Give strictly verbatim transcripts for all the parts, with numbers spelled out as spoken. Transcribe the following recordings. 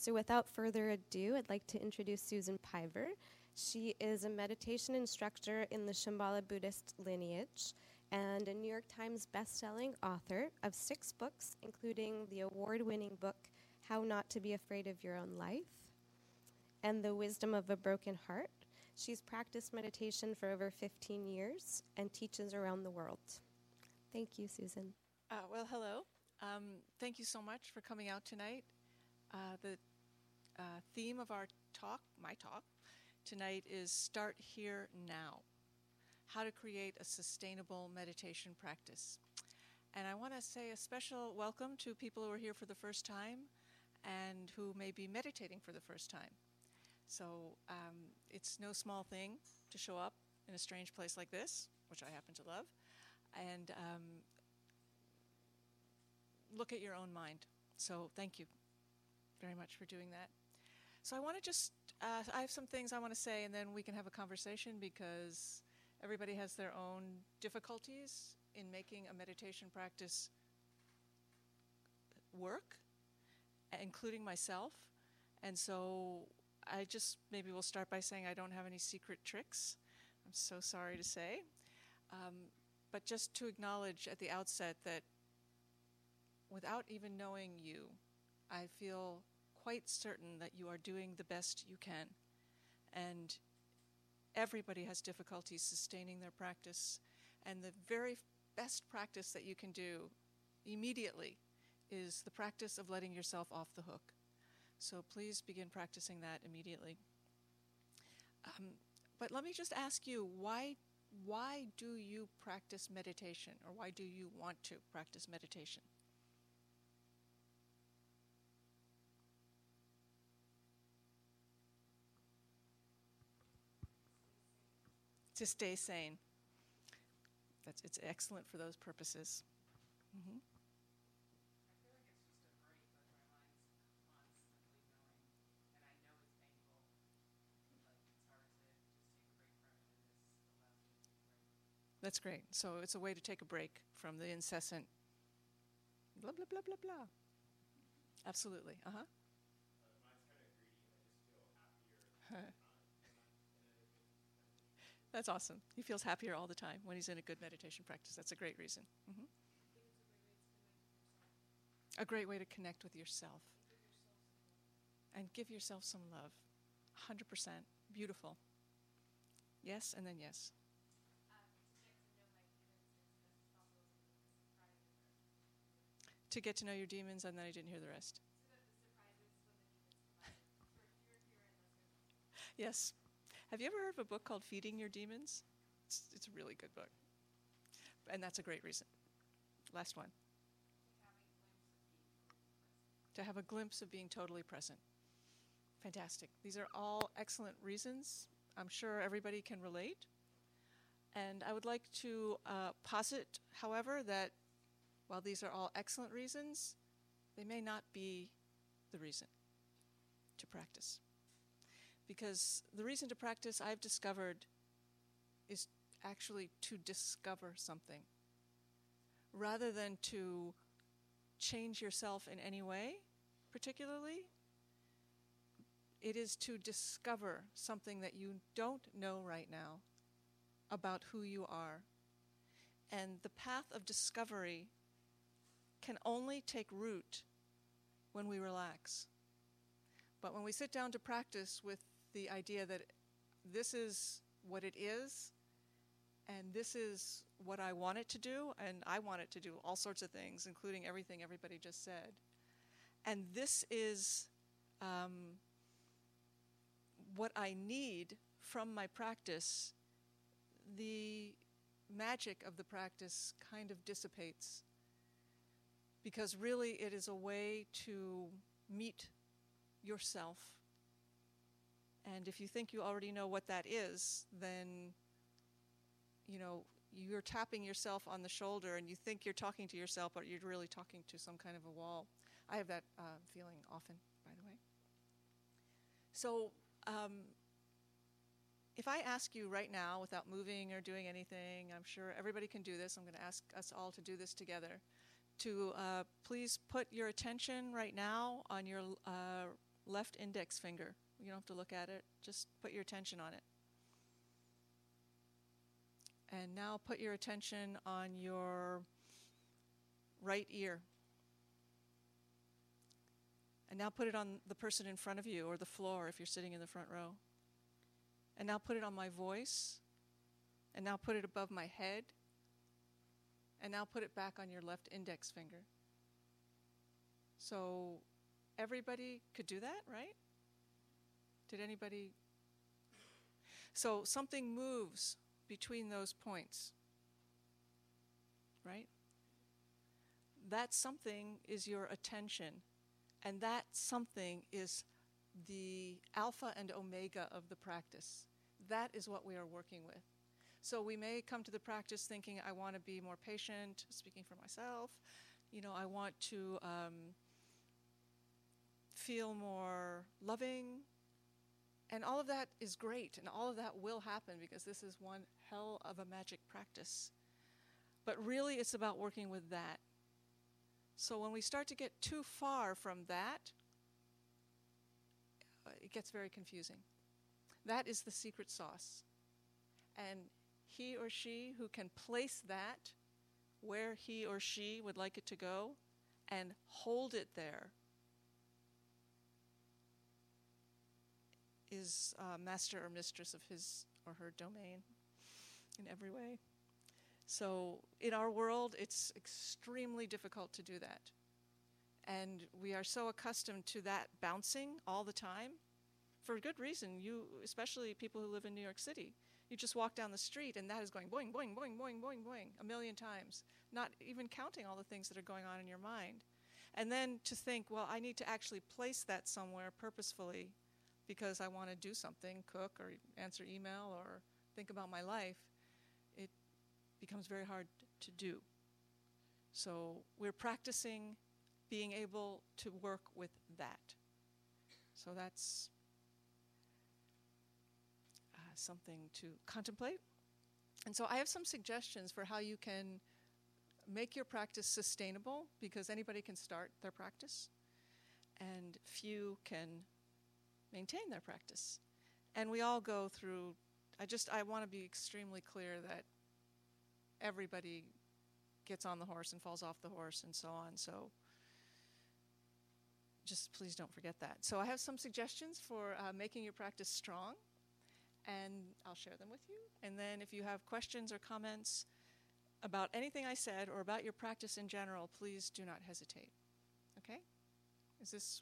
So without further ado, I'd like to introduce Susan Piver. She is a meditation instructor in the Shambhala Buddhist lineage and a New York Times bestselling author of six books, including the award-winning book, How Not to Be Afraid of Your Own Life, and The Wisdom of a Broken Heart. She's practiced meditation for over fifteen years and teaches around the world. Thank you, Susan. Uh, well, hello. Um, thank you so much for coming out tonight. Uh, the uh, theme of our talk, my talk, tonight is Start Here Now, how to create a sustainable meditation practice. And I want to say a special welcome to people who are here for the first time and who may be meditating for the first time. So um, it's no small thing to show up in a strange place like this, which I happen to love, and um, look at your own mind. So thank you very much for doing that. So I want to just, uh, I have some things I want to say, and then we can have a conversation, because everybody has their own difficulties in making a meditation practice work, including myself. And so I just, maybe we'll start by saying I don't have any secret tricks. I'm so sorry to say. Um, but just to acknowledge at the outset that without even knowing you, I feel quite certain that you are doing the best you can. And everybody has difficulties sustaining their practice. And the very best practice that you can do immediately is the practice of letting yourself off the hook. So please begin practicing that immediately. Um, but let me just ask you, why, why do you practice meditation, or why do you want to practice meditation? To stay sane. That's, it's excellent for those purposes. Mm-hmm. That's great. So it's a way to take a break from the incessant blah, blah, blah, blah, blah. Absolutely. Uh-huh. Uh, mine's kind of greedy. I just feel happier. That's awesome. He feels happier all the time when he's in a good meditation practice. That's a great reason. Mm-hmm. A great way to connect with yourself. And give yourself some love. one hundred percent. Beautiful. Yes, and then yes. To get to know your demons, and then I didn't hear the rest. Yes. Have you ever heard of a book called Feeding Your Demons? It's, it's a really good book. And that's a great reason. Last one. To have a glimpse of being totally present. Fantastic. These are all excellent reasons. I'm sure everybody can relate. And I would like to uh, posit, however, that while these are all excellent reasons, they may not be the reason to practice. Because the reason to practice, I've discovered, is actually to discover something. Rather than to change yourself in any way, particularly, it is to discover something that you don't know right now about who you are. And the path of discovery can only take root when we relax. But when we sit down to practice with the idea that this is what it is, and this is what I want it to do, and I want it to do all sorts of things, including everything everybody just said, and this is um, what I need from my practice, the magic of the practice kind of dissipates. Because really it is a way to meet yourself. And if you think you already know what that is, then, you know, you're tapping yourself on the shoulder and you think you're talking to yourself, but you're really talking to some kind of a wall. I have that uh, feeling often, by the way. So um, if I ask you right now, without moving or doing anything, I'm sure everybody can do this. I'm going to ask us all to do this together. To uh, please put your attention right now on your uh, left index finger. You don't have to look at it, just put your attention on it. And now put your attention on your right ear. And now put it on the person in front of you or the floor if you're sitting in the front row. And now put it on my voice. And now put it above my head. And now put it back on your left index finger. So everybody could do that, right? Did anybody? So something moves between those points, right? That something is your attention, and that something is the alpha and omega of the practice. That is what we are working with. So we may come to the practice thinking, I want to be more patient, speaking for myself, you know, I want to um, feel more loving. And all of that is great, and all of that will happen because this is one hell of a magic practice. But really, it's about working with that. So when we start to get too far from that, uh, it gets very confusing. That is the secret sauce. And he or she who can place that where he or she would like it to go and hold it there is uh, master or mistress of his or her domain in every way. So in our world, it's extremely difficult to do that. And we are so accustomed to that bouncing all the time for good reason. You, especially people who live in New York City, you just walk down the street and that is going boing, boing, boing, boing, boing, boing, a million times, not even counting all the things that are going on in your mind. And then to think, well, I need to actually place that somewhere purposefully because I want to do something, cook or answer email or think about my life, it becomes very hard to do. So we're practicing being able to work with that. So that's uh, something to contemplate. And so I have some suggestions for how you can make your practice sustainable, because anybody can start their practice and few can maintain their practice. And we all go through, I just, I want to be extremely clear that everybody gets on the horse and falls off the horse and so on. So just please don't forget that. So I have some suggestions for uh, making your practice strong, and I'll share them with you. And then if you have questions or comments about anything I said or about your practice in general, please do not hesitate. Okay? Is this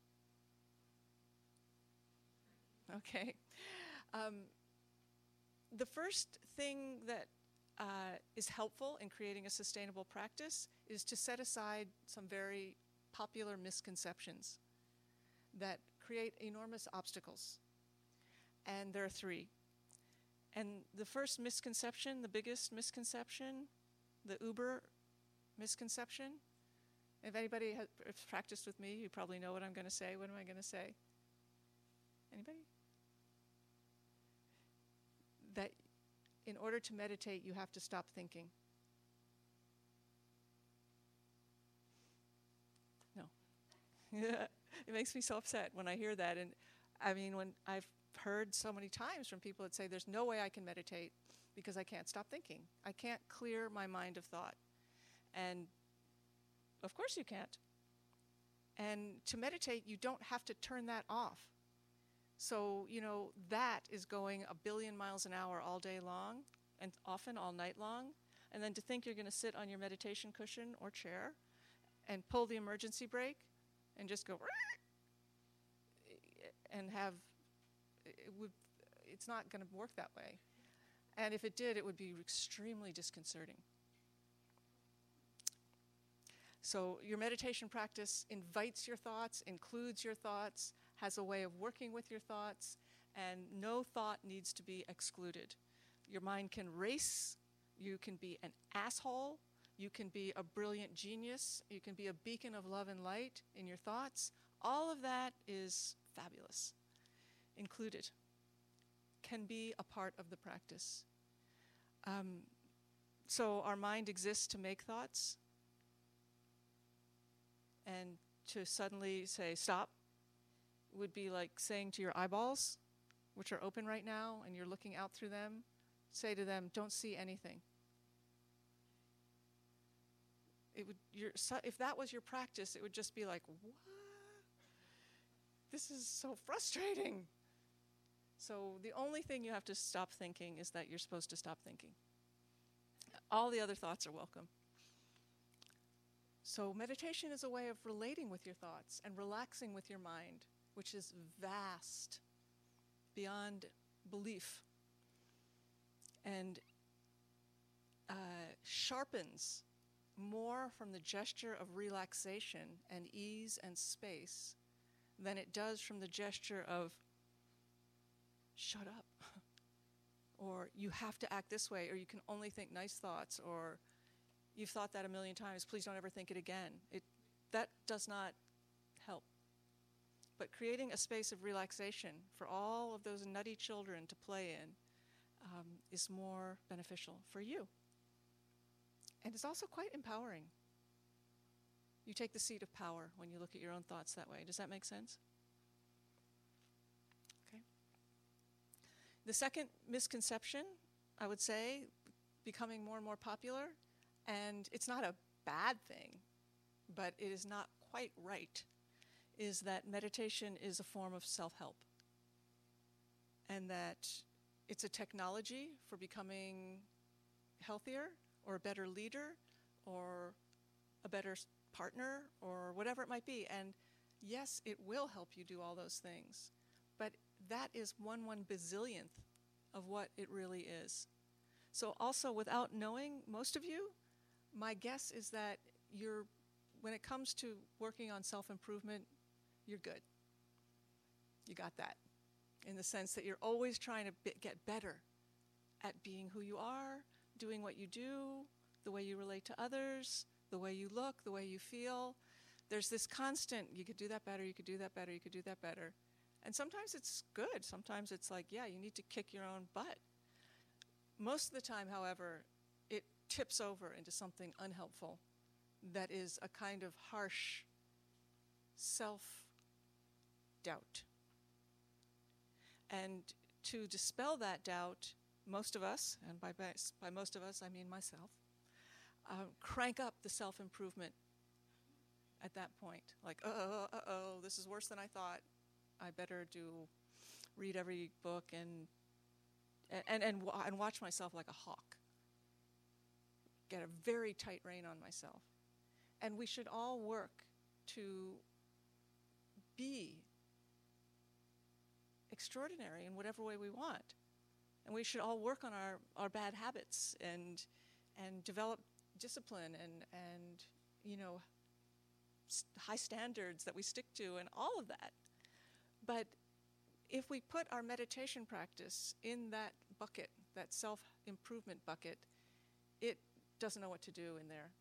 okay? Um, the first thing that uh, is helpful in creating a sustainable practice is to set aside some very popular misconceptions that create enormous obstacles. And there are three. And the first misconception, the biggest misconception, the uber misconception, if anybody has practiced with me, you probably know what I'm going to say. What am I going to say? Anybody? That in order to meditate, you have to stop thinking. No. It makes me so upset when I hear that. And I mean, when I've heard so many times from people that say, there's no way I can meditate because I can't stop thinking. I can't clear my mind of thought. And of course you can't. And to meditate, you don't have to turn that off. So, you know, that is going a billion miles an hour all day long, and often all night long. And then to think you're going to sit on your meditation cushion or chair and pull the emergency brake and just go and have, it would, it's not going to work that way. And if it did, it would be extremely disconcerting. So your meditation practice invites your thoughts, includes your thoughts, has a way of working with your thoughts, and no thought needs to be excluded. Your mind can race, you can be an asshole, you can be a brilliant genius, you can be a beacon of love and light in your thoughts. All of that is fabulous. Included. Can be a part of the practice. Um, so our mind exists to make thoughts, and to suddenly say, stop, would be like saying to your eyeballs, which are open right now, and you're looking out through them, say to them, don't see anything. It would, your, so if that was your practice, it would just be like, what? This is so frustrating. So the only thing you have to stop thinking is that you're supposed to stop thinking. All the other thoughts are welcome. So meditation is a way of relating with your thoughts and relaxing with your mind, which is vast, beyond belief, and uh, sharpens more from the gesture of relaxation and ease and space than it does from the gesture of shut up, or you have to act this way, or you can only think nice thoughts, or you've thought that a million times, please don't ever think it again. It, that does not help. But creating a space of relaxation for all of those nutty children to play in um, is more beneficial for you. And it's also quite empowering. You take the seat of power when you look at your own thoughts that way. Does that make sense? Okay. The second misconception, I would say, becoming more and more popular, and it's not a bad thing, but it is not quite right, is that meditation is a form of self-help, and that it's a technology for becoming healthier or a better leader or a better partner or whatever it might be. And yes, it will help you do all those things, but that is one one bazillionth of what it really is. So also, without knowing, most of you, my guess is that you're, when it comes to working on self-improvement, you're good. You got that. In the sense that you're always trying to be, get better at being who you are, doing what you do, the way you relate to others, the way you look, the way you feel. There's this constant, you could do that better, you could do that better, you could do that better. And sometimes it's good. Sometimes it's like, yeah, you need to kick your own butt. Most of the time, however, it tips over into something unhelpful that is a kind of harsh self-doubt. And to dispel that doubt, most of us, and by, by most of us I mean myself, uh, crank up the self-improvement at that point. Like, uh-oh, uh-oh, this is worse than I thought. I better do, read every book and and and, and watch myself like a hawk. Get a very tight rein on myself. And we should all work to be extraordinary in whatever way we want. And we should all work on our, our bad habits and and develop discipline and, and you know, st- high standards that we stick to and all of that. But if we put our meditation practice in that bucket, that self-improvement bucket, it doesn't know what to do in there.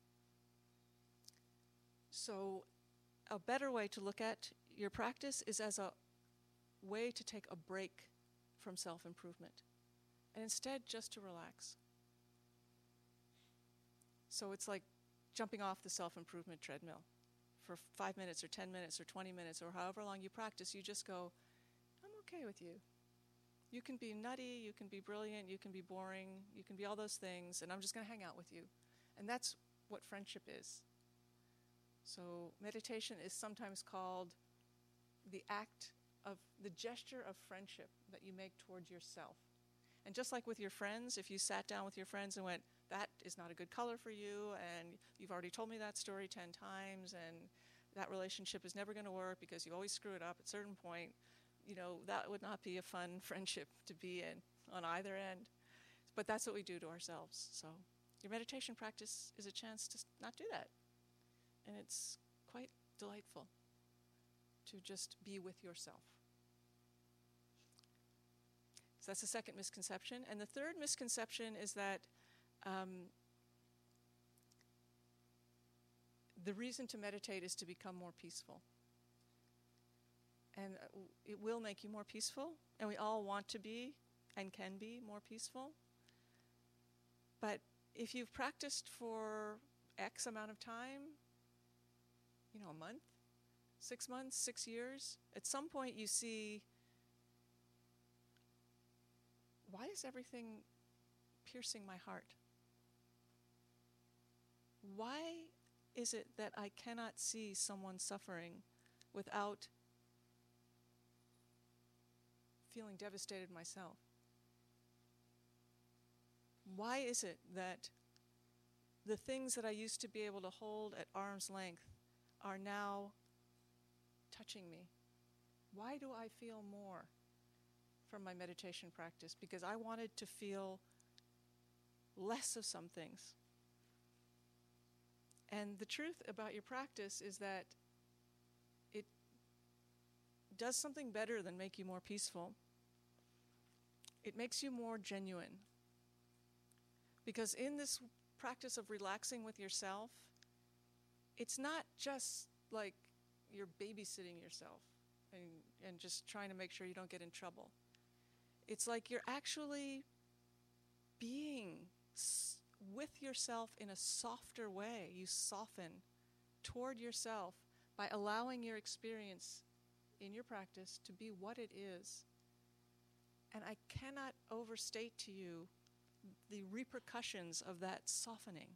So a better way to look at your practice is as a way to take a break from self-improvement, and instead just to relax. So it's like jumping off the self-improvement treadmill for five minutes or ten minutes or twenty minutes or however long you practice. You just go, I'm okay with you. You can be nutty, you can be brilliant, you can be boring, you can be all those things, and I'm just going to hang out with you. And that's what friendship is. So meditation is sometimes called the act of the gesture of friendship that you make towards yourself. And just like with your friends, if you sat down with your friends and went, that is not a good color for you, and you've already told me that story ten times, and that relationship is never going to work because you always screw it up at a certain point, you know, that would not be a fun friendship to be in on either end. But that's what we do to ourselves. So your meditation practice is a chance to not do that. And it's quite delightful to just be with yourself. So that's the second misconception. And the third misconception is that um, the reason to meditate is to become more peaceful. And uh, it will make you more peaceful, and we all want to be and can be more peaceful. But if you've practiced for X amount of time, you know, a month, six months, six years, at some point you see, why is everything piercing my heart? Why is it that I cannot see someone suffering without feeling devastated myself? Why is it that the things that I used to be able to hold at arm's length are now touching me? Why do I feel more from my meditation practice? Because I wanted to feel less of some things. And the truth about your practice is that it does something better than make you more peaceful. It makes you more genuine. Because in this practice of relaxing with yourself, it's not just like you're babysitting yourself and, and just trying to make sure you don't get in trouble. It's like you're actually being s- with yourself in a softer way. You soften toward yourself by allowing your experience in your practice to be what it is. And I cannot overstate to you the repercussions of that softening.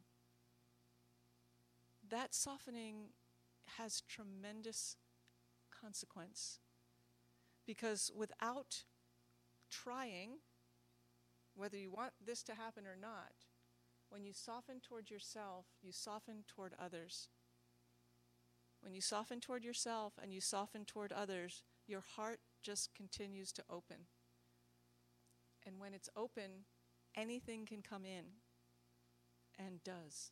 That softening has tremendous consequence. Because without trying, whether you want this to happen or not, when you soften toward yourself, you soften toward others. When you soften toward yourself and you soften toward others, your heart just continues to open. And when it's open, anything can come in, and does.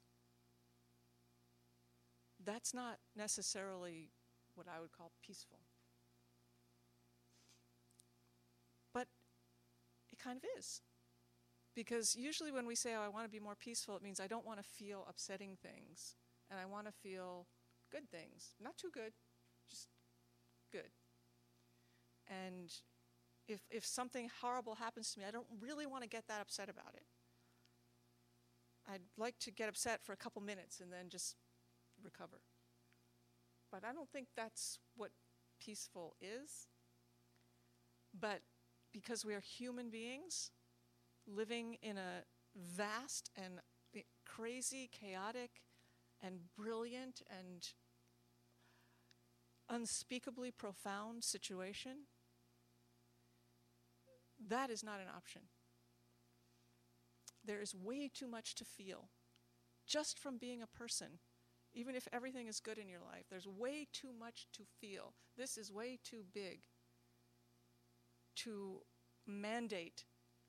That's not necessarily what I would call peaceful. But it kind of is. Because usually when we say, oh, I want to be more peaceful, it means I don't want to feel upsetting things. And I want to feel good things. Not too good, just good. And if if something horrible happens to me, I don't really want to get that upset about it. I'd like to get upset for a couple minutes and then just recover. But I don't think that's what peaceful is. But because we are human beings living in a vast and crazy, chaotic, and brilliant and unspeakably profound situation, that is not an option. There is way too much to feel just from being a person. Even if everything is good in your life, there's way too much to feel. This is way too big to mandate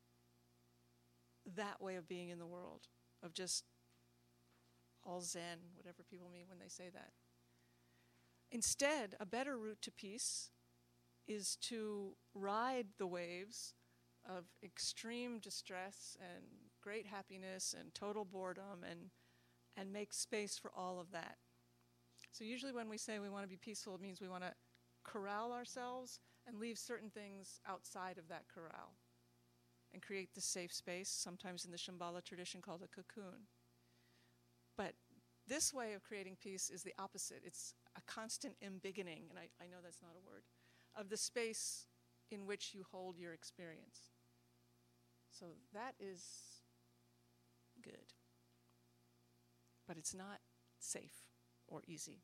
that way of being in the world, of just all zen, whatever people mean when they say that. Instead, a better route to peace is to ride the waves of extreme distress and great happiness and total boredom and and make space for all of that. So usually when we say we want to be peaceful, it means we want to corral ourselves and leave certain things outside of that corral and create the safe space, sometimes in the Shambhala tradition called a cocoon. But this way of creating peace is the opposite. It's a constant embiggening, and I, I know that's not a word, of the space in which you hold your experience. So that is good. But it's not safe or easy.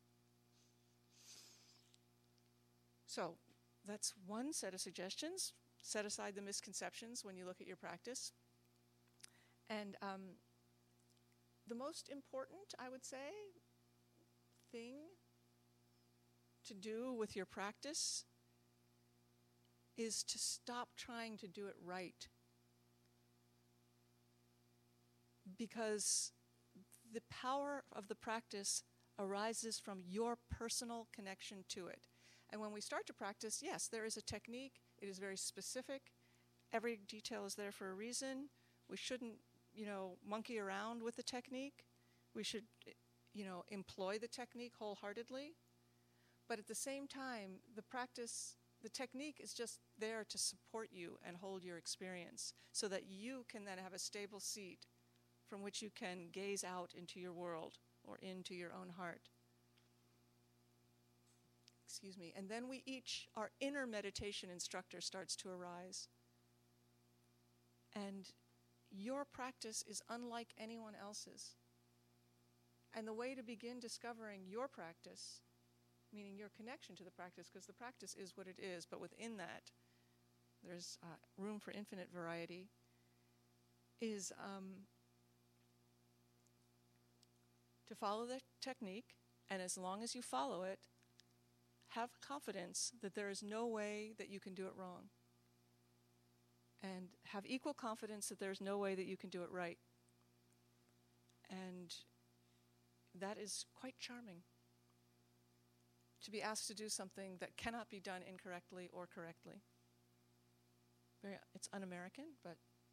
So that's one set of suggestions. Set aside the misconceptions when you look at your practice. And um, the most important, I would say, thing to do with your practice is to stop trying to do it right. Because the power of the practice arises from your personal connection to it. And when we start to practice, yes, there is a technique. It is very specific. Every detail is there for a reason. We shouldn't, you know, monkey around with the technique. We should, you know, employ the technique wholeheartedly. But at the same time, the practice, the technique is just there to support you and hold your experience so that you can then have a stable seat from which you can gaze out into your world or into your own heart. excuse me, and then we each, our inner meditation instructor starts to arise. And your practice is unlike anyone else's. And the way to begin discovering your practice, meaning your connection to the practice, because the practice is what it is, but within that, there's uh, room for infinite variety, is um, to follow the technique, and as long as you follow it, have confidence that there is no way that you can do it wrong. And have equal confidence that there's no way that you can do it right. And that is quite charming. To be asked to do something that cannot be done incorrectly or correctly. Very, it's un-American, but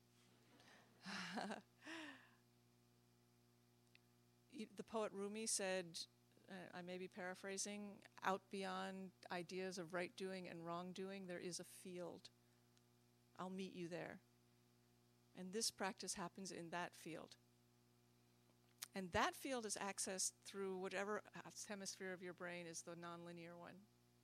the poet Rumi said, uh, I may be paraphrasing, out beyond ideas of right doing and wrong doing, there is a field. I'll meet you there. And this practice happens in that field. And that field is accessed through whatever hemisphere of your brain is the nonlinear one.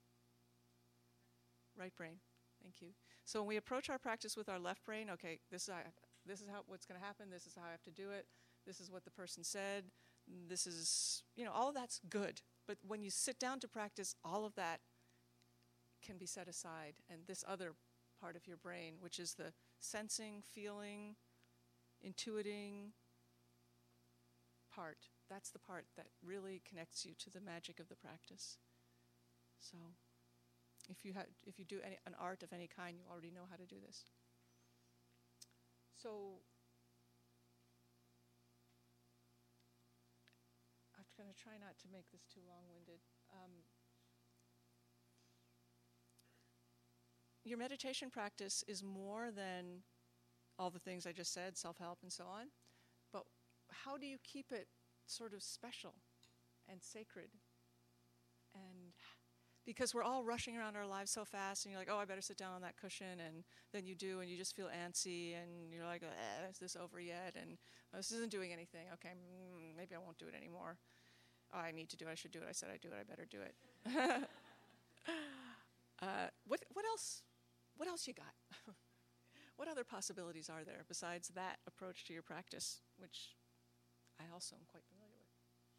Right brain. Thank you. So when we approach our practice with our left brain, okay, this is how, this is how what's going to happen. This is how I have to do it. This is what the person said. This is, you know, all of that's good. But when you sit down to practice, all of that can be set aside. And this other part of your brain, which is the sensing, feeling, intuiting part, that's the part that really connects you to the magic of the practice. So if you ha- if you do any, an art of any kind, you already know how to do this. So I'm going to try not to make this too long-winded. Um, your meditation practice is more than all the things I just said, self-help and so on, but how do you keep it sort of special and sacred? And because we're all rushing around our lives so fast, and you're like, oh, I better sit down on that cushion, and then you do, and you just feel antsy, and you're like, eh, is this over yet? And oh, this isn't doing anything. Okay, mm, maybe I won't do it anymore. Oh, I need to do it. I should do it. I said I'd do it. I better do it. uh, what what else? What else you got? What other possibilities are there besides that approach to your practice, which I also am quite familiar with?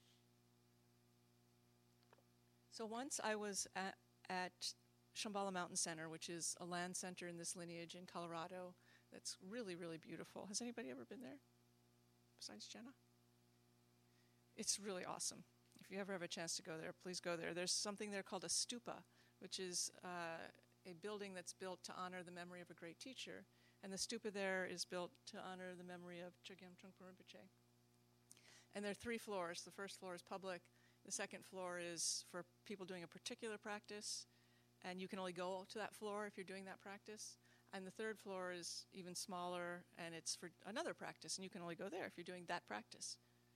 So once I was at, at Shambhala Mountain Center, which is a land center in this lineage in Colorado that's really, really beautiful. Has anybody ever been there besides Jenna? It's really awesome. If you ever have a chance to go there, please go there. There's something there called a stupa, which is uh, a building that's built to honor the memory of a great teacher. And the stupa there is built to honor the memory of Chogyam Trungpa Rinpoche. And there are three floors. The first floor is public. The second floor is for people doing a particular practice, and you can only go to that floor if you're doing that practice. And the third floor is even smaller, and it's for another practice, and you can only go there if you're doing that practice.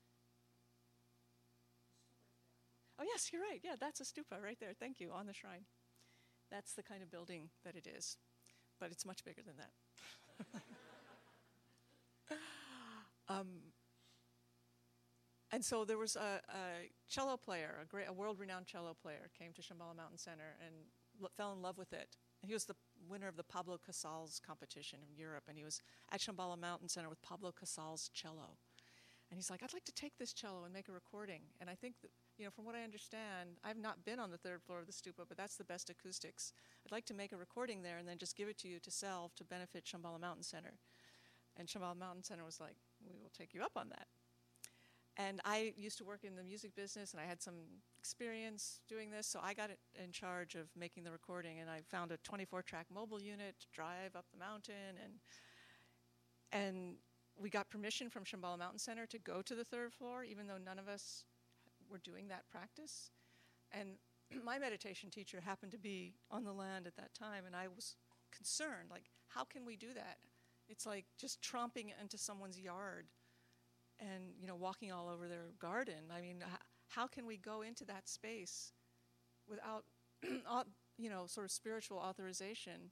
Oh, yes, you're right. Yeah, that's a stupa right there. Thank you, on the shrine. That's the kind of building that it is, but it's much bigger than that. um, and so there was a, a cello player, a great, a world-renowned cello player, came to Shambhala Mountain Center and l- fell in love with it. He was the winner of the Pablo Casals competition in Europe, and he was at Shambhala Mountain Center with Pablo Casals' cello. And he's like, I'd like to take this cello and make a recording. And I think that, you know, from what I understand, I've not been on the third floor of the stupa, but that's the best acoustics. I'd like to make a recording there and then just give it to you to sell to benefit Shambhala Mountain Center. And Shambhala Mountain Center was like, we will take you up on that. And I used to work in the music business, and I had some experience doing this, so I got it in charge of making the recording, and I found a twenty-four track mobile unit to drive up the mountain, and and we got permission from Shambhala Mountain Center to go to the third floor, even though none of us were doing that practice. And my meditation teacher happened to be on the land at that time, and I was concerned, like, how can we do that? It's like just tromping into someone's yard and, you know, walking all over their garden. I mean, h- how can we go into that space without, you know, sort of spiritual authorization?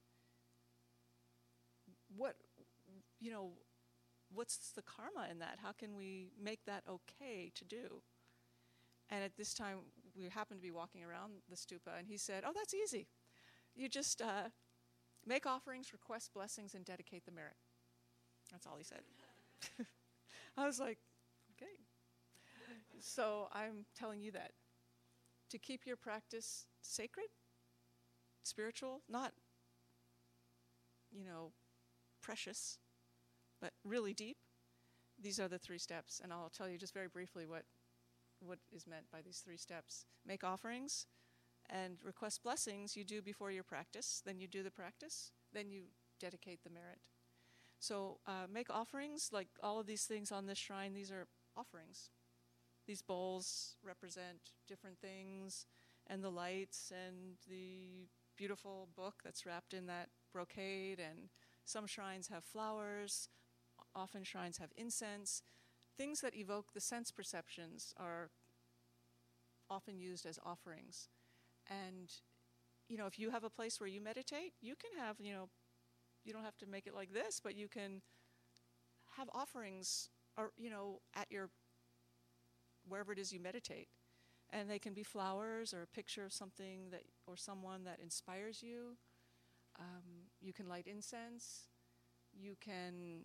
What, you know, what's the karma in that? How can we make that okay to do? And at this time, we happened to be walking around the stupa, and he said, oh, that's easy. You just uh, make offerings, request blessings, and dedicate the merit. That's all he said. I was like, okay. So I'm telling you that. To keep your practice sacred, spiritual, not, you know, precious, but really deep, these are the three steps. And I'll tell you just very briefly what, what is meant by these three steps. Make offerings and request blessings you do before your practice. Then you do the practice. Then you dedicate the merit. So uh, make offerings, like all of these things on this shrine, these are offerings. These bowls represent different things, and the lights and the beautiful book that's wrapped in that brocade, and some shrines have flowers, often shrines have incense. Things that evoke the sense perceptions are often used as offerings. And, you know, if you have a place where you meditate, you can have, you know, you don't have to make it like this, but you can have offerings, or, you know, at your, wherever it is you meditate. And they can be flowers or a picture of something that, or someone that inspires you. Um, you can light incense. You can,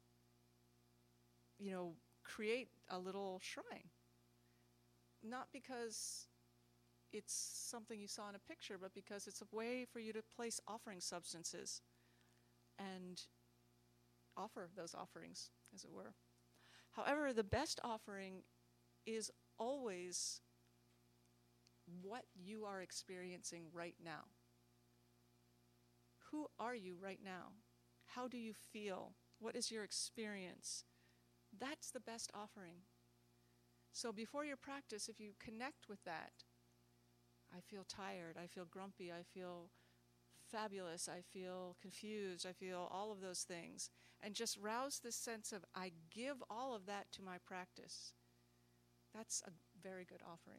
you know, create a little shrine. Not because it's something you saw in a picture, but because it's a way for you to place offering substances and offer those offerings, as it were. However, the best offering is always what you are experiencing right now. Who are you right now? How do you feel? What is your experience? That's the best offering. So before your practice, if you connect with that, I feel tired, I feel grumpy, I feel fabulous, I feel confused, I feel all of those things, and just rouse this sense of, I give all of that to my practice. That's a very good offering.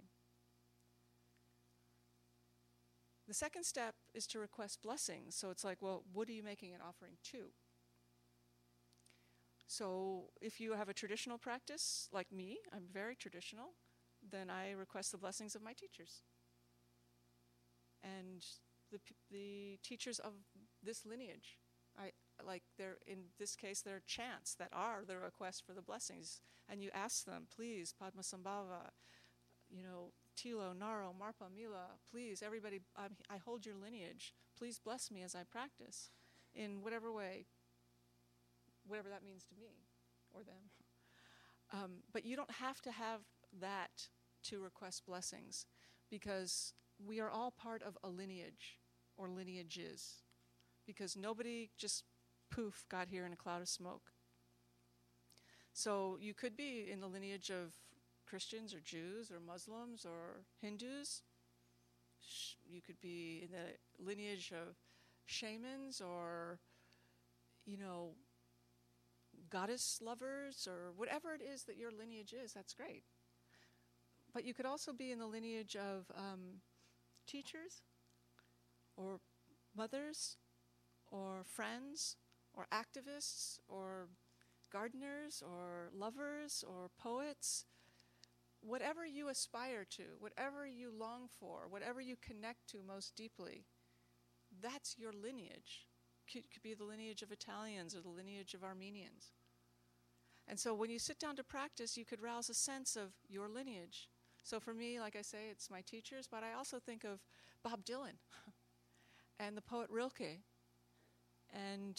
The second step is to request blessings. So it's like, well, what are you making an offering to? So if you have a traditional practice, like me, I'm very traditional, then I request the blessings of my teachers. And the, the teachers of this lineage. I like they're, in this case, they're chants that are the request for the blessings. And you ask them, please, Padmasambhava, you know, Tilo, Naro, Marpa, Mila, please, everybody, I, I hold your lineage. Please bless me as I practice in whatever way, whatever that means to me or them. Um, but you don't have to have that to request blessings, because we are all part of a lineage or lineages, because nobody just poof got here in a cloud of smoke. So you could be in the lineage of Christians or Jews or Muslims or Hindus. Sh- you could be in the lineage of shamans or, you know, goddess lovers or whatever it is that your lineage is. That's great. But you could also be in the lineage of um, teachers or mothers or friends or activists or gardeners or lovers or poets. Whatever you aspire to, whatever you long for, whatever you connect to most deeply, that's your lineage. Could, could be the lineage of Italians or the lineage of Armenians. And so when you sit down to practice, you could rouse a sense of your lineage. So for me, like I say, it's my teachers, but I also think of Bob Dylan and the poet Rilke and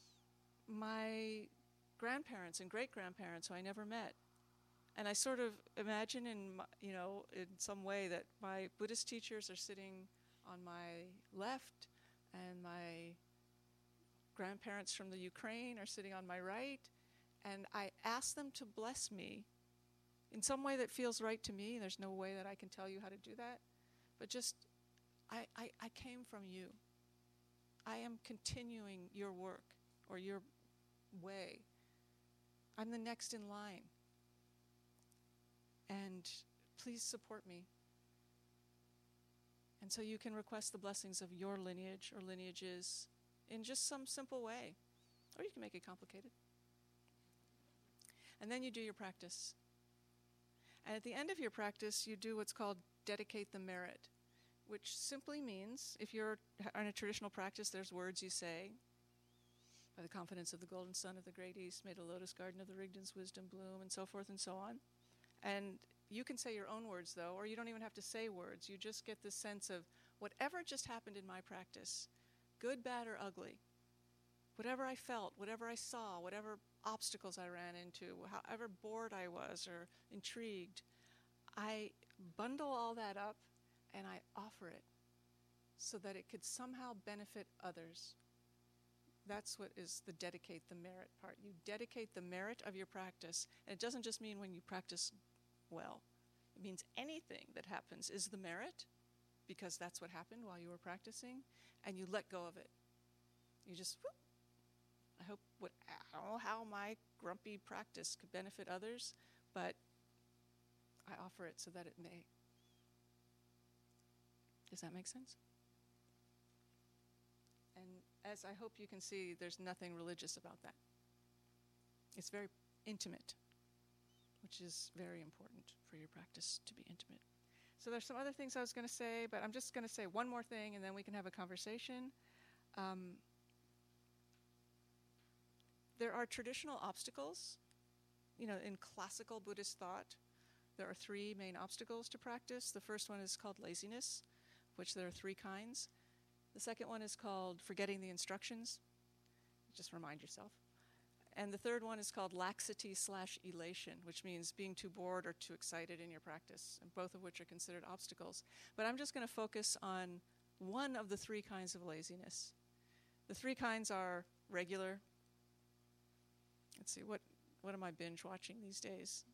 my grandparents and great-grandparents who I never met. And I sort of imagine in, my, you know, in some way that my Buddhist teachers are sitting on my left and my grandparents from the Ukraine are sitting on my right. And I ask them to bless me in some way that feels right to me. There's no way that I can tell you how to do that. But just, I, I, I came from you. I am continuing your work or your way. I'm the next in line. And please support me. And so you can request the blessings of your lineage or lineages in just some simple way. Or you can make it complicated. And then you do your practice. And at the end of your practice, you do what's called dedicate the merit, which simply means, if you're in a traditional practice, there's words you say. By the confidence of the golden sun of the great east, may the lotus garden of the Rigdon's wisdom bloom, and so forth and so on. And you can say your own words, though, or you don't even have to say words. You just get this sense of whatever just happened in my practice, good, bad, or ugly, whatever I felt, whatever I saw, whatever obstacles I ran into, however bored I was or intrigued, I bundle all that up and I offer it so that it could somehow benefit others. That's what is the dedicate the merit part. You dedicate the merit of your practice. And it doesn't just mean when you practice well. It means anything that happens is the merit, because that's what happened while you were practicing, and you let go of it. You just, whoop, I hope, what, I don't know how my grumpy practice could benefit others, but I offer it so that it may. Does that make sense? And as I hope you can see, there's nothing religious about that. It's very intimate, which is very important for your practice to be intimate. So there's some other things I was going to say, but I'm just going to say one more thing, and then we can have a conversation. Um, there are traditional obstacles. You know, in classical Buddhist thought, there are three main obstacles to practice. The first one is called laziness, which there are three kinds. The second one is called forgetting the instructions. Just remind yourself. And the third one is called laxity slash elation, which means being too bored or too excited in your practice, and both of which are considered obstacles. But I'm just going to focus on one of the three kinds of laziness. The three kinds are regular. Let's see, what, what am I binge watching these days?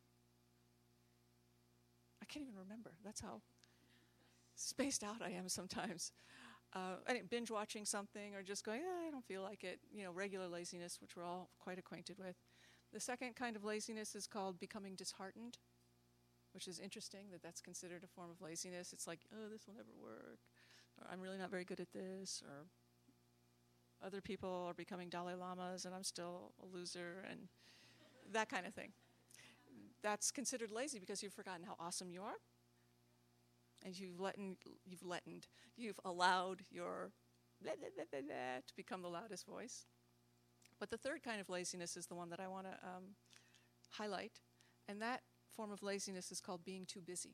I can't even remember. That's how spaced out I am sometimes. Uh, I think binge watching something or just going, eh, I don't feel like it. You know, regular laziness, which we're all quite acquainted with. The second kind of laziness is called becoming disheartened, which is interesting that that's considered a form of laziness. It's like, oh, this will never work, or I'm really not very good at this, or other people are becoming Dalai Lamas and I'm still a loser, and that kind of thing. That's considered lazy because you've forgotten how awesome you are. And you've lettened, you've lettened, you've allowed your blah, blah, blah, blah, blah, to become the loudest voice. But the third kind of laziness is the one that I want to um, highlight, and that form of laziness is called being too busy.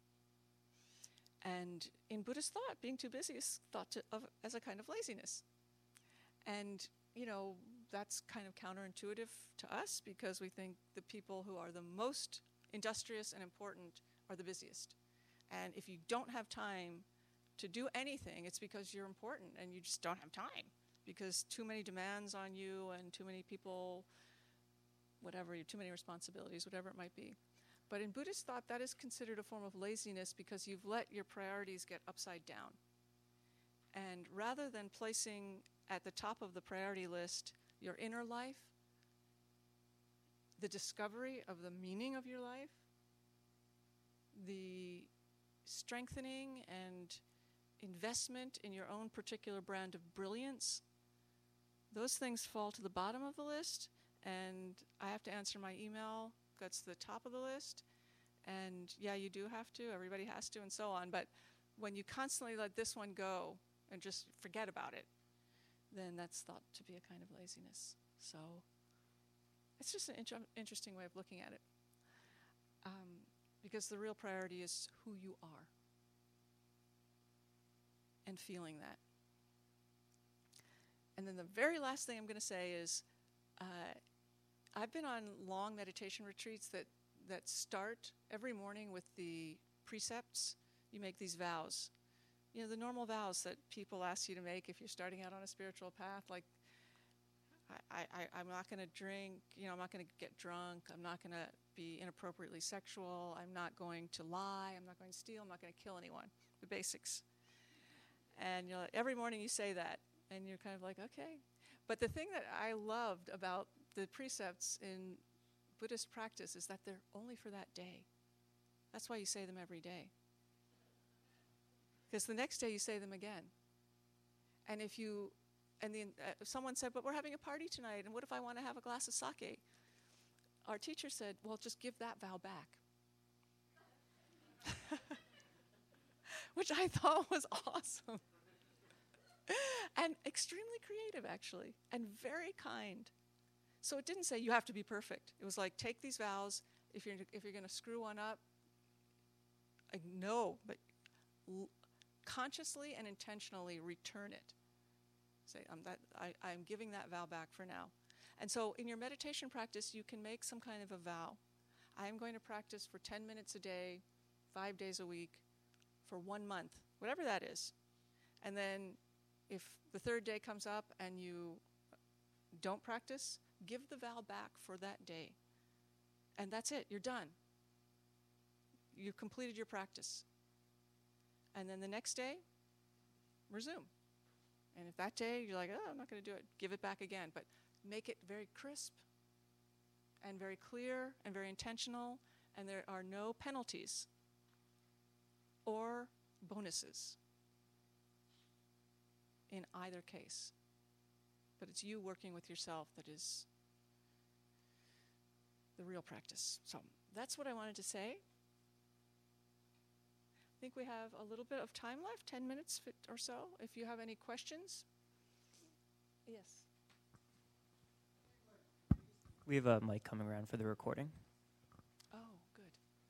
And in Buddhist thought, being too busy is thought to, of as a kind of laziness. And, you know, that's kind of counterintuitive to us because we think the people who are the most industrious and important are the busiest. And if you don't have time to do anything, it's because you're important and you just don't have time because too many demands on you and too many people, whatever, too many responsibilities, whatever it might be. But in Buddhist thought, that is considered a form of laziness because you've let your priorities get upside down. And rather than placing at the top of the priority list your inner life, the discovery of the meaning of your life, the strengthening and investment in your own particular brand of brilliance, those things fall to the bottom of the list, and I have to answer my email, that's the top of the list, and yeah, you do have to, everybody has to, and so on, but when you constantly let this one go and just forget about it, then that's thought to be a kind of laziness. So it's just an int- interesting way of looking at it. Um, Because the real priority is who you are and feeling that. And then the very last thing I'm going to say is uh, I've been on long meditation retreats that, that start every morning with the precepts. You make these vows. You know, the normal vows that people ask you to make if you're starting out on a spiritual path, like I, I, I'm not going to drink, you know, I'm not going to get drunk, I'm not going to be inappropriately sexual, I'm not going to lie, I'm not going to steal, I'm not going to kill anyone, the basics. And you know, every morning you say that, and you're kind of like, okay. But the thing that I loved about the precepts in Buddhist practice is that they're only for that day. That's why you say them every day. Because the next day you say them again. And if you And then uh, someone said, but we're having a party tonight, and what if I want to have a glass of sake? Our teacher said, well, just give that vow back. which I thought was awesome. And extremely creative, actually, and very kind. So it didn't say you have to be perfect. It was like, take these vows. If you're if you're going to screw one up, like, no, but l- consciously and intentionally return it. Say, I'm that I, I'm giving that vow back for now. And so in your meditation practice, you can make some kind of a vow. I am going to practice for ten minutes a day, five days a week, for one month, whatever that is. And then if the third day comes up and you don't practice, give the vow back for that day. And that's it, you're done. You've completed your practice. And then the next day, resume. And if that day you're like, oh, I'm not going to do it, give it back again. But make it very crisp and very clear and very intentional, and there are no penalties or bonuses in either case. But it's you working with yourself that is the real practice. So that's what I wanted to say. I think we have a little bit of time left, ten minutes or so, if you have any questions. Yes. We have a mic coming around for the recording. Oh, good.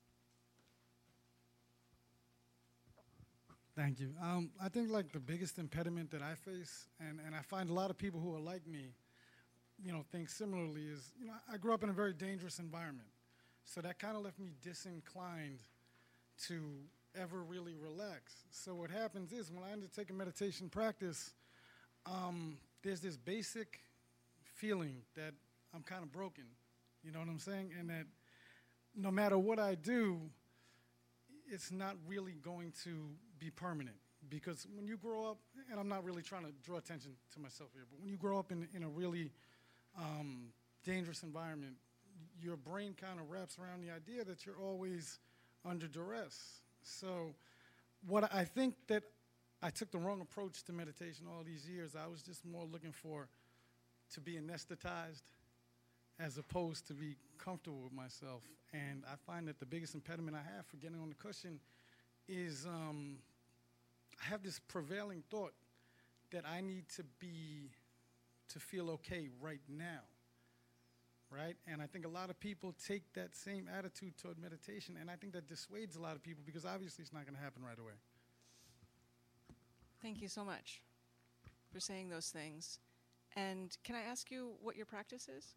Thank you. Um, I think like the biggest impediment that I face, and, and I find a lot of people who are like me, you know, think similarly, is, you know, I grew up in a very dangerous environment. So that kind of left me disinclined to ever really relax. So what happens is when I undertake a meditation practice, um, there's this basic feeling that I'm kind of broken, you know what I'm saying? And that no matter what I do, it's not really going to be permanent. Because when you grow up, and I'm not really trying to draw attention to myself here, but when you grow up in, in a really um, dangerous environment, your brain kind of wraps around the idea that you're always under duress. So what I think that I took the wrong approach to meditation all these years. I was just more looking for to be anesthetized as opposed to be comfortable with myself. And I find that the biggest impediment I have for getting on the cushion is um, I have this prevailing thought that I need to be, to feel okay right now, right? And I think a lot of people take that same attitude toward meditation, and I think that dissuades a lot of people because obviously it's not going to happen right away. Thank you so much for saying those things. And can I ask you what your practice is?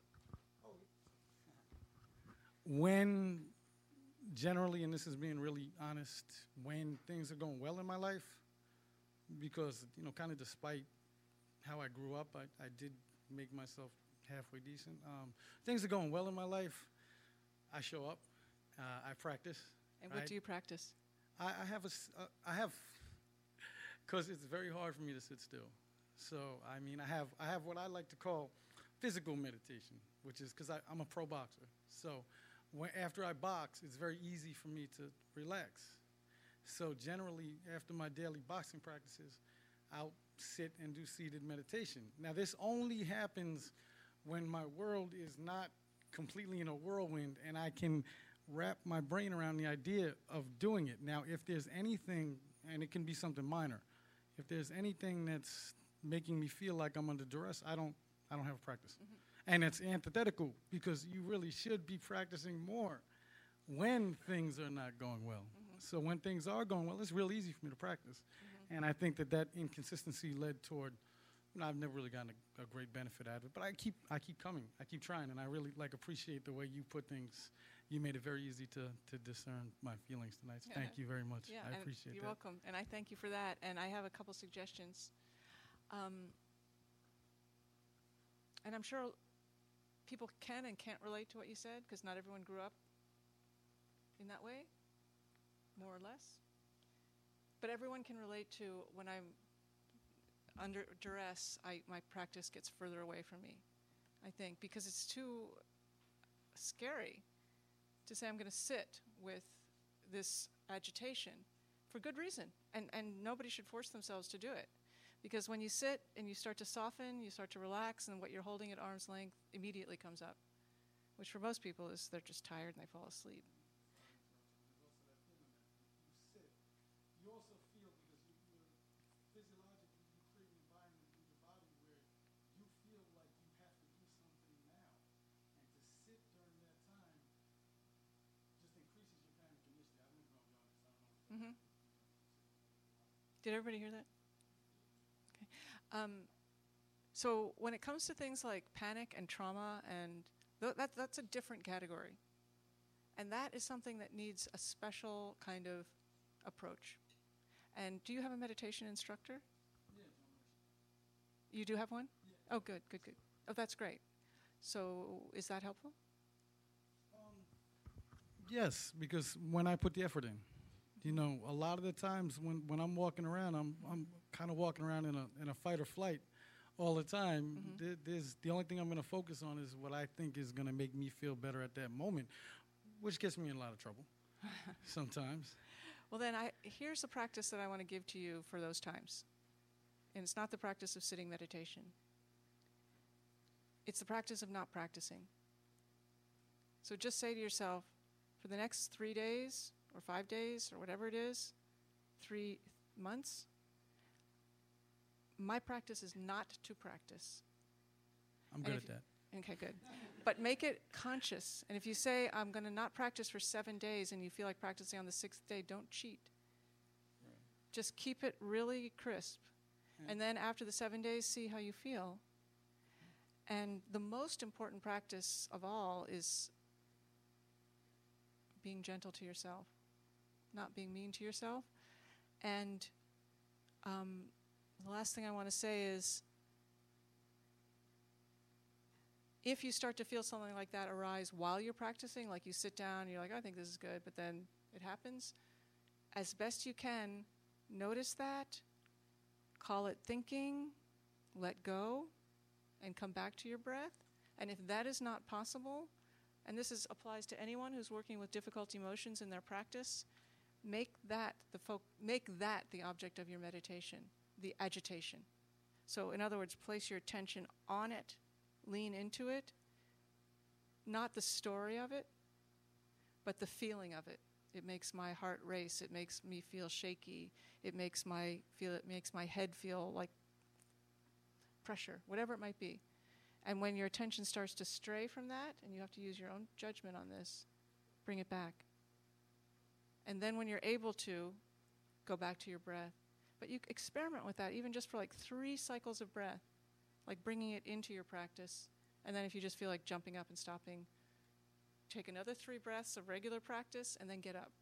When generally, and this is being really honest, when things are going well in my life, because, you know, kind of despite how I grew up, I, I did make myself halfway decent. Um, things are going well in my life, I show up, uh, I practice. And right? what do you practice? I, I have, a, uh, I have, because it's very hard for me to sit still. So, I mean, I have, I have what I like to call physical meditation, which is because I'm a pro boxer. So, when, after I box, it's very easy for me to relax. So generally, after my daily boxing practices, I'll sit and do seated meditation. Now, this only happens when my world is not completely in a whirlwind and I can wrap my brain around the idea of doing it. Now, if there's anything, and it can be something minor, if there's anything that's making me feel like I'm under duress, I don't, I don't have a practice. Mm-hmm. And it's antithetical because you really should be practicing more when things are not going well. Mm-hmm. So when things are going well, it's real easy for me to practice. Mm-hmm. And I think that that inconsistency led toward, you know, I've never really gotten a, a great benefit out of it, but I keep, I keep coming, I keep trying, and I really like appreciate the way you put things. You made it very easy to, to discern my feelings tonight. So yeah. Thank you very much. Yeah, I appreciate you're that. You're welcome, and I thank you for that. And I have a couple suggestions. Um, and I'm sure people can and can't relate to what you said because not everyone grew up in that way, more or less. But everyone can relate to when I'm under duress, I, my practice gets further away from me, I think, because it's too scary to say I'm going to sit with this agitation for good reason. And, and nobody should force themselves to do it. Because when you sit and you start to soften, you start to relax, and what you're holding at arm's length immediately comes up, which for most people is they're just tired and they fall asleep. You also feel Did everybody hear that? Okay. Um, so when it comes to things like panic and trauma, and th- that, that's a different category. And that is something that needs a special kind of approach. And do you have a meditation instructor? You do have one? Yeah. Oh, good, good, good. Oh, that's great. So is that helpful? Yes, because when I put the effort in, you know, a lot of the times when, when I'm walking around, I'm I'm kind of walking around in a in a fight or flight all the time. Mm-hmm. There, there's the only thing I'm going to focus on is what I think is going to make me feel better at that moment, which gets me in a lot of trouble sometimes. Well, then I here's a practice that I want to give to you for those times. And it's not the practice of sitting meditation. It's the practice of not practicing. So just say to yourself, for the next three days or five days or whatever it is, three months, my practice is not to practice. I'm good at that. Okay, good. But make it conscious. And if you say, I'm going to not practice for seven days and you feel like practicing on the sixth day, don't cheat. Right. Just keep it really crisp. Yeah. And then after the seven days, see how you feel. And the most important practice of all is being gentle to yourself, not being mean to yourself. And um, the last thing I want to say is, if you start to feel something like that arise while you're practicing, like you sit down and you're like, oh, I think this is good, but then it happens, as best you can, notice that, call it thinking, let go, and come back to your breath. And if that is not possible, and this is, applies to anyone who's working with difficult emotions in their practice, make that the fo- make that the object of your meditation, the agitation. So in other words, place your attention on it, lean into it, not the story of it, but the feeling of it. It makes my heart race. It makes me feel shaky. It makes my feel. It makes my head feel like pressure, whatever it might be. And when your attention starts to stray from that, and you have to use your own judgment on this, bring it back. And then when you're able to, go back to your breath. But you experiment with that, even just for like three cycles of breath, like bringing it into your practice. And then if you just feel like jumping up and stopping, take another three breaths of regular practice, and then get up.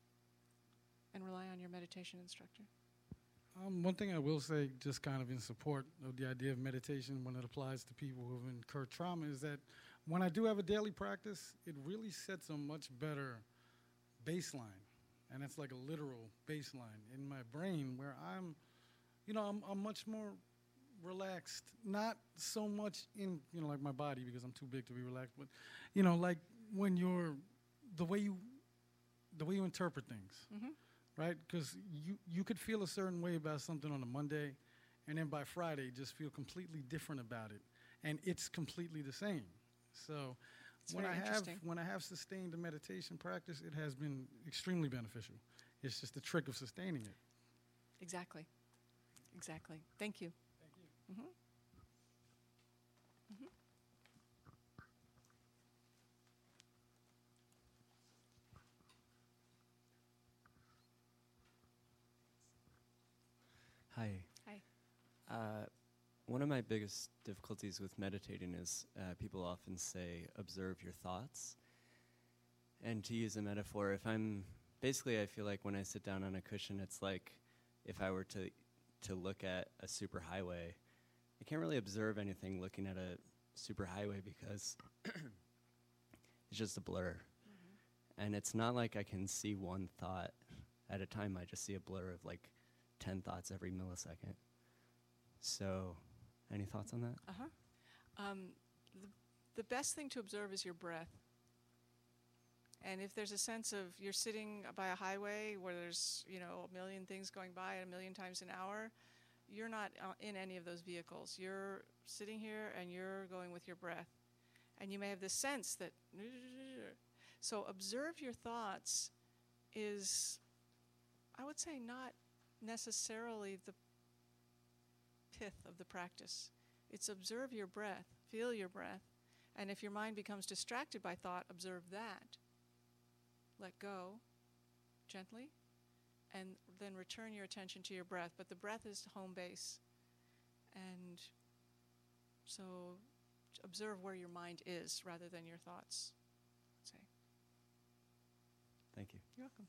And rely on your meditation instructor. Um, one thing I will say, just kind of in support of the idea of meditation when it applies to people who have incurred trauma, is that when I do have a daily practice, it really sets a much better baseline. And it's like a literal baseline in my brain where I'm, you know, I'm, I'm much more relaxed. Not so much in, you know, like my body because I'm too big to be relaxed, but, you know, like when you're, the way you, the way you interpret things. Mm-hmm. Right? Because you, you could feel a certain way about something on a Monday, and then by Friday just feel completely different about it. And it's completely the same. So it's when I have interesting. when I have sustained a meditation practice, it has been extremely beneficial. It's just the trick of sustaining it. Exactly. Exactly. Thank you. Thank you. Mm-hmm. Mm-hmm. Hi. Hi. Uh, one of my biggest difficulties with meditating is uh, people often say, observe your thoughts. And to use a metaphor, if I'm, basically I feel like when I sit down on a cushion, it's like if I were to, to look at a superhighway, I can't really observe anything looking at a superhighway because it's just a blur. Mm-hmm. And it's not like I can see one thought at a time. I just see a blur of like ten thoughts every millisecond. So, any thoughts on that? Uh-huh. Um, the, the best thing to observe is your breath. And if there's a sense of you're sitting by a highway where there's, you know, a million things going by at a million times an hour, you're not uh, in any of those vehicles. You're sitting here and you're going with your breath. And you may have this sense that, so observe your thoughts is, I would say, not necessarily the pith of the practice. It's observe your breath, feel your breath, and if your mind becomes distracted by thought, observe that. Let go gently, and then return your attention to your breath. But the breath is home base. And so observe where your mind is rather than your thoughts. Say. Thank you. You're welcome.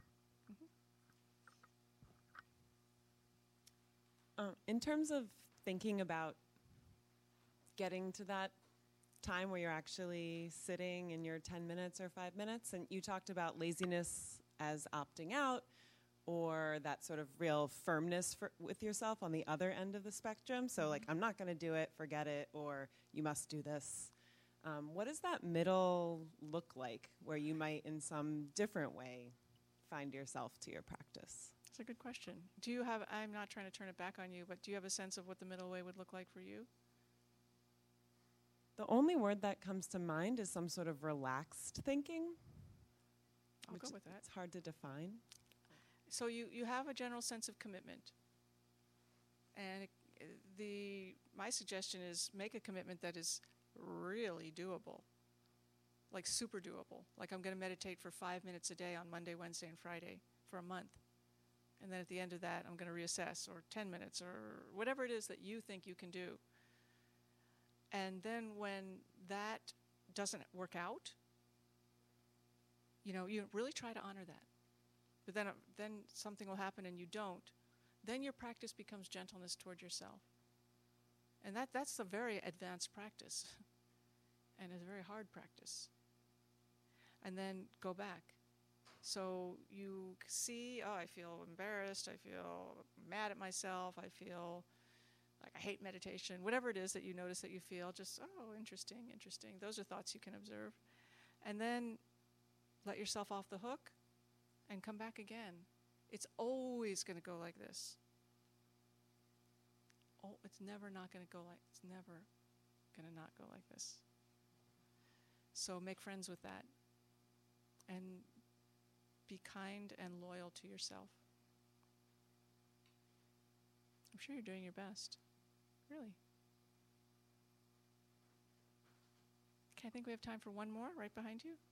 Um, in terms of thinking about getting to that time where you're actually sitting in your ten minutes or five minutes, and you talked about laziness as opting out, or that sort of real firmness for, with yourself on the other end of the spectrum. So like, I'm not going to do it, forget it, or you must do this. Um, what does that middle look like where you might in some different way find yourself to your practice? That's a good question. Do you have, I'm not trying to turn it back on you, but do you have a sense of what the middle way would look like for you? The only word that comes to mind is some sort of relaxed thinking. I'll go with that. It's hard to define. So you, you have a general sense of commitment. And it, uh, the my suggestion is make a commitment that is really doable. Like super doable. Like I'm going to meditate for five minutes a day on Monday, Wednesday, and Friday for a month. And then at the end of that, I'm going to reassess, or ten minutes, or whatever it is that you think you can do. And then when that doesn't work out, you know, you really try to honor that. But then, uh, then something will happen and you don't. Then your practice becomes gentleness toward yourself. And that, that's a very advanced practice. And it's a very hard practice. And then go back. So you see, oh, I feel embarrassed, I feel mad at myself, I feel like I hate meditation, whatever it is that you notice that you feel, just, oh, interesting, interesting. Those are thoughts you can observe. And then let yourself off the hook and come back again. It's always going to go like this. Oh, it's never not going to go like, it's never going to not go like this. So make friends with that. And be kind and loyal to yourself. I'm sure you're doing your best. Really. Okay, I think we have time for one more right behind you.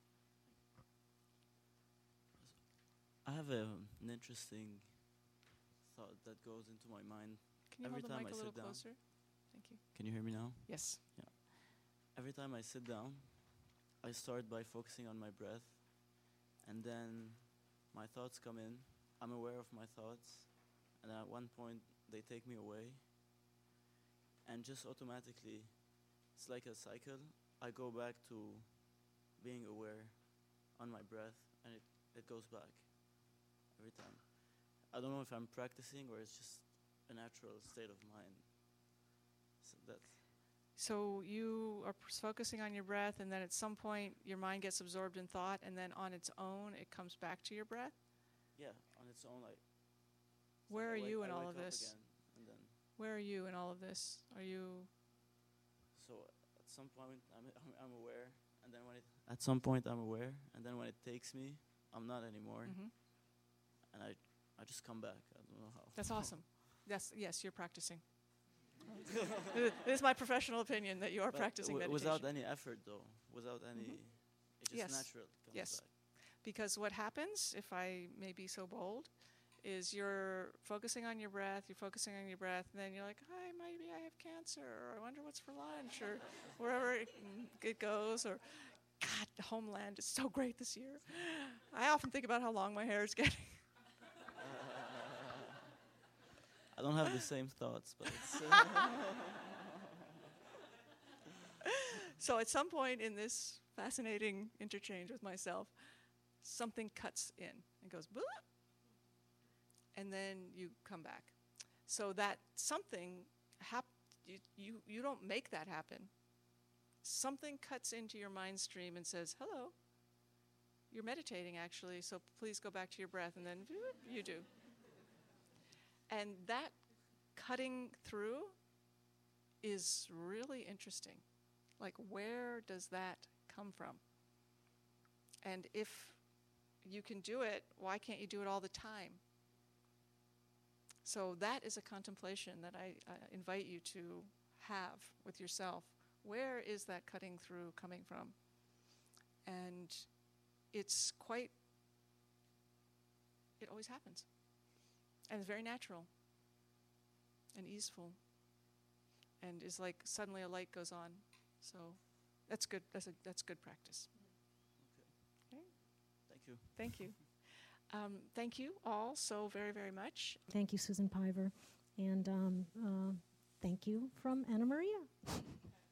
I have a, an interesting thought that goes into my mind Can you every hold the time mic I a little sit down. closer? Thank you. Can you hear me now? Yes. Every time I sit down, I start by focusing on my breath, and then my thoughts come in. I'm aware of my thoughts, and at one point they take me away, and just automatically, it's like a cycle. I go back to being aware on my breath, and it, it goes back every time. I don't know if I'm practicing or it's just a natural state of mind. So that's So you are p- focusing on your breath, and then at some point your mind gets absorbed in thought, and then on its own it comes back to your breath? yeah, on its own. Like, Where I are wake- you I in all wake of up this? again, and then Where are you in all of this? Are you... so at some point I'm, I'm I'm aware, and then when it at some point I'm aware, and then when it takes me, I'm not anymore, Mhm. and I I just come back. I don't know how. That's awesome. Yes, yes, you're practicing. It is my professional opinion that you are But practicing w- meditation. without any effort, though, without any, Mhm. it just Yes. natural comes Yes. back. Because what happens, if I may be so bold, is you're focusing on your breath, you're focusing on your breath, and then you're like, hi, maybe I have cancer, or I wonder what's for lunch, or wherever it, it goes, or God, the homeland is so great this year. I often think about how long my hair is getting. I don't have the same thoughts, but it's, uh, So at some point in this fascinating interchange with myself, something cuts in and goes, boop, and then you come back. So that something, hap- you, you, you don't make that happen. Something cuts into your mind stream and says, hello, you're meditating actually, so please go back to your breath, and then boop, you do. And that cutting through is really interesting. Like, where does that come from? And if you can do it, why can't you do it all the time? So that is a contemplation that I uh, invite you to have with yourself. Where is that cutting through coming from? And it's quite it always happens. And it's very natural and easeful. And is like suddenly a light goes on. So that's good. That's a that's good practice. Okay. Thank you. Thank you. Um, thank you all so very, very much. Thank you, Susan Piver. And um, uh, thank you from Anna Maria.